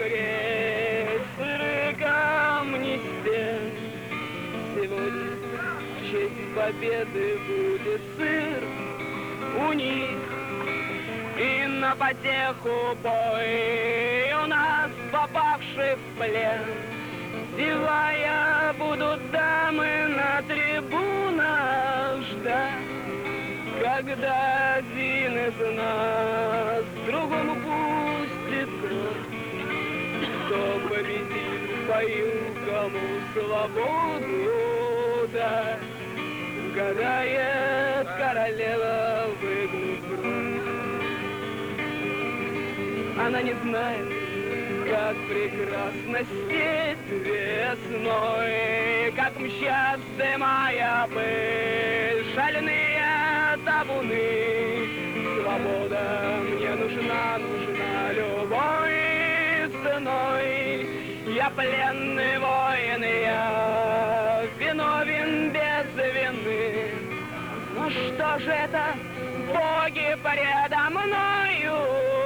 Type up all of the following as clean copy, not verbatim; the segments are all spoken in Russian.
мокрее сырые камни стен. Сегодня в честь победы будет сыр у них, и на потеху бой у нас, попавших в плен. Зевая будут дамы на трибунах ждать, когда один из нас другому пустит кровь. Кто победит в бою, кому свободу дать, гадает королева, выгнув бровь. Она не знает, как прекрасна степь весной, как мчат, вздымая пыль, шальные табуны. Свобода мне нужна, нужна любой ценой. Я пленный воин, я виновен без вины. Но что же это, боги предо мною?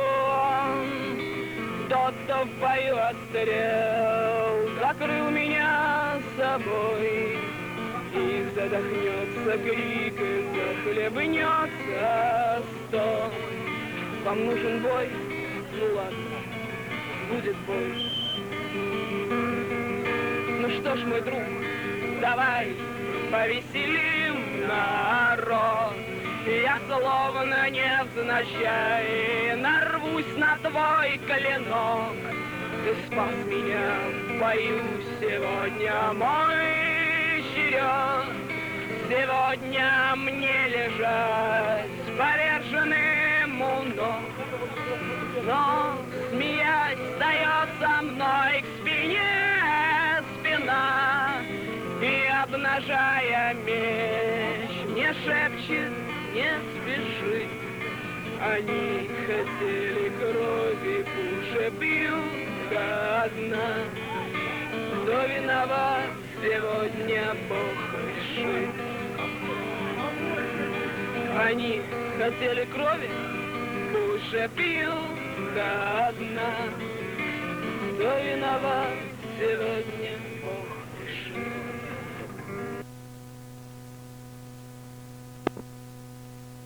Тот, кто в бою отстрел, закрыл меня собой. И задохнется крик, и захлебнется стон. Вам нужен бой? Ну ладно, будет бой. Ну что ж, мой друг, давай повеселим народ. Я словно невзначай нарвусь на твой клинок. Ты спас меня в бою, сегодня мой черед. Сегодня мне лежать поверженным у ног. Но, смеясь, встает мной к спине спина, и, обнажая меч, мне шепчет: не спеши. Они хотели крови, пуши бьют до дна. Кто виноват, сегодня Бог решит. Они хотели крови, пуши бьют до дна. Кто виноват, сегодня